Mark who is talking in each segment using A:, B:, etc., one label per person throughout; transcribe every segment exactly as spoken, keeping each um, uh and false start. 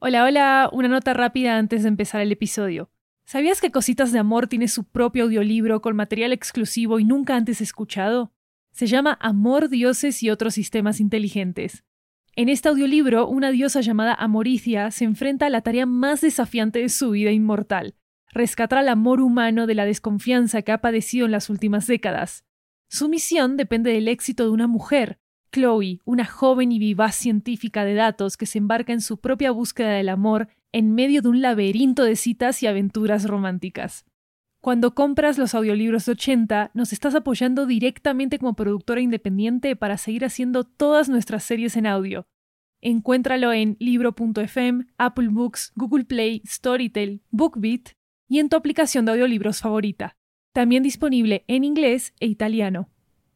A: Hola, hola, una nota rápida antes de empezar el episodio. ¿Sabías que Cositas de Amor tiene su propio audiolibro con material exclusivo y nunca antes escuchado? Se llama Amor, Dioses y otros sistemas inteligentes. En este audiolibro, una diosa llamada Amoricia se enfrenta a la tarea más desafiante de su vida inmortal: rescatar al amor humano de la desconfianza que ha padecido en las últimas décadas. Su misión depende del éxito de una mujer, Chloe, una joven y vivaz científica de datos que se embarca en su propia búsqueda del amor en medio de un laberinto de citas y aventuras románticas. Cuando compras los audiolibros de ochenta, nos estás apoyando directamente como productora independiente para seguir haciendo todas nuestras series en audio. Encuéntralo en libro punto f m, Apple Books, Google Play, Storytel, BookBeat y en tu aplicación de audiolibros favorita. También disponible en inglés e italiano.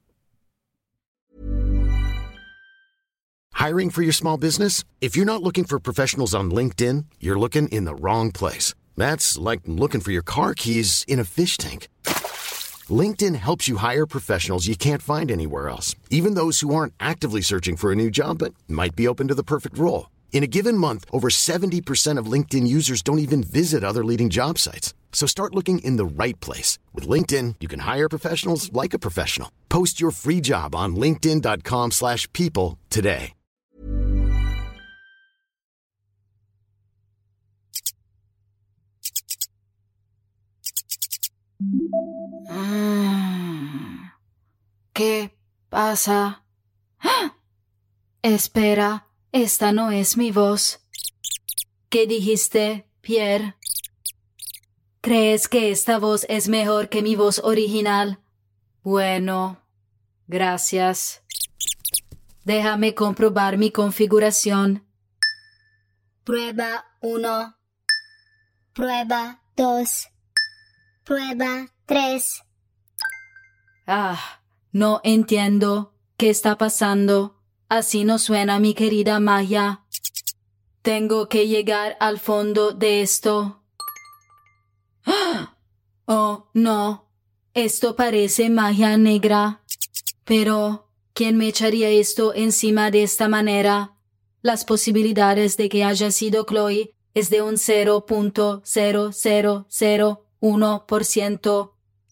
B: Hiring for your small business? If you're not looking for professionals on LinkedIn, you're looking in the wrong place. That's like looking for your car keys in a fish tank. LinkedIn helps you hire professionals you can't find anywhere else, even those who aren't actively searching for a new job but might be open to the perfect role. In a given month, over seventy percent of LinkedIn users don't even visit other leading job sites. So start looking in the right place. With LinkedIn, you can hire professionals like a professional. Post your free job on linkedin dot com slash people today.
C: ¿Qué pasa? ¡Ah! Espera, esta no es mi voz. ¿Qué dijiste, Pierre? ¿Crees que esta voz es mejor que mi voz original? Bueno, gracias. Déjame comprobar mi configuración.
D: Prueba uno. Prueba dos. Prueba tres.
C: Ah, no entiendo. ¿Qué está pasando? Así no suena mi querida Maya. Tengo que llegar al fondo de esto. ¡Ah! Oh, no. Esto parece magia negra. Pero, ¿quién me echaría esto encima de esta manera? Las posibilidades de que haya sido Chloe es de un cero punto cero cero cero uno por ciento.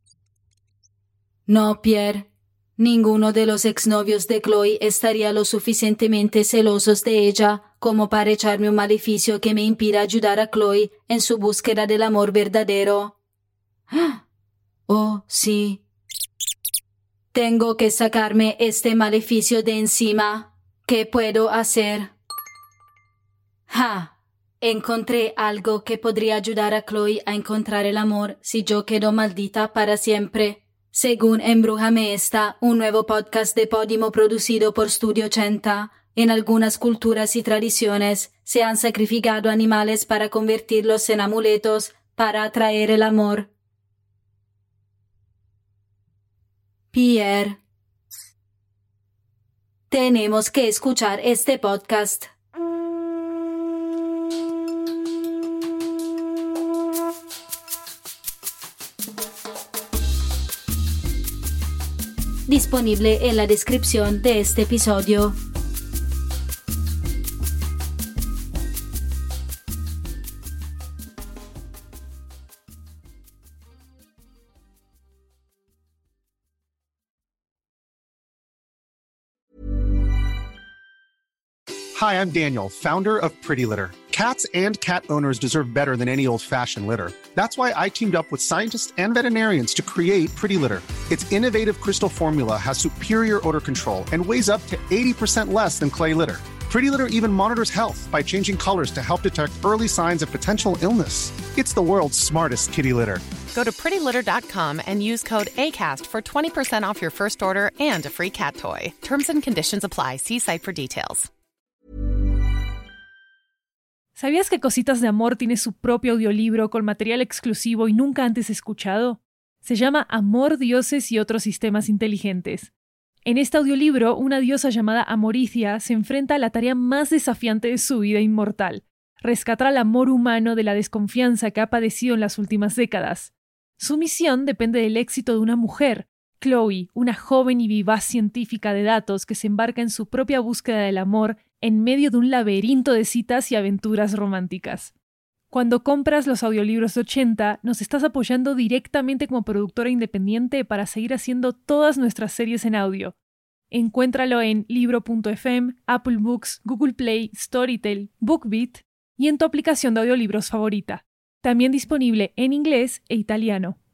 C: No, Pierre. Ninguno de los exnovios de Chloe estaría lo suficientemente celosos de ella como para echarme un maleficio que me impida ayudar a Chloe en su búsqueda del amor verdadero. Oh, sí. Tengo que sacarme este maleficio de encima. ¿Qué puedo hacer? ¡Ja! Encontré algo que podría ayudar a Chloe a encontrar el amor si yo quedo maldita para siempre. Según Embrújame Esta, un nuevo podcast de Podimo producido por Studio ochenta, en algunas culturas y tradiciones se han sacrificado animales para convertirlos en amuletos para atraer el amor. Pierre. Tenemos que escuchar este podcast. Disponible en la descripción de este episodio.
E: Hi, I'm Daniel, founder of Pretty Litter. Cats and cat owners deserve better than any old-fashioned litter. That's why I teamed up with scientists and veterinarians to create Pretty Litter. Its innovative crystal formula has superior odor control and weighs up to eighty percent less than clay litter. Pretty Litter even monitors health by changing colors to help detect early signs of potential illness. It's the world's smartest kitty litter.
F: Go to pretty litter dot com and use code ACAST for twenty percent off your first order and a free cat toy. Terms and conditions apply. See site for details.
A: ¿Sabías que Cositas de Amor tiene su propio audiolibro con material exclusivo y nunca antes escuchado? Se llama Amor, Dioses y otros sistemas inteligentes. En este audiolibro, una diosa llamada Amoricia se enfrenta a la tarea más desafiante de su vida inmortal: rescatar al amor humano de la desconfianza que ha padecido en las últimas décadas. Su misión depende del éxito de una mujer, Chloe, una joven y vivaz científica de datos que se embarca en su propia búsqueda del amor en medio de un laberinto de citas y aventuras románticas. Cuando compras los audiolibros de ochenta, nos estás apoyando directamente como productora independiente para seguir haciendo todas nuestras series en audio. Encuéntralo en libro punto efe eme, Apple Books, Google Play, Storytel, BookBeat y en tu aplicación de audiolibros favorita. También disponible en inglés e italiano.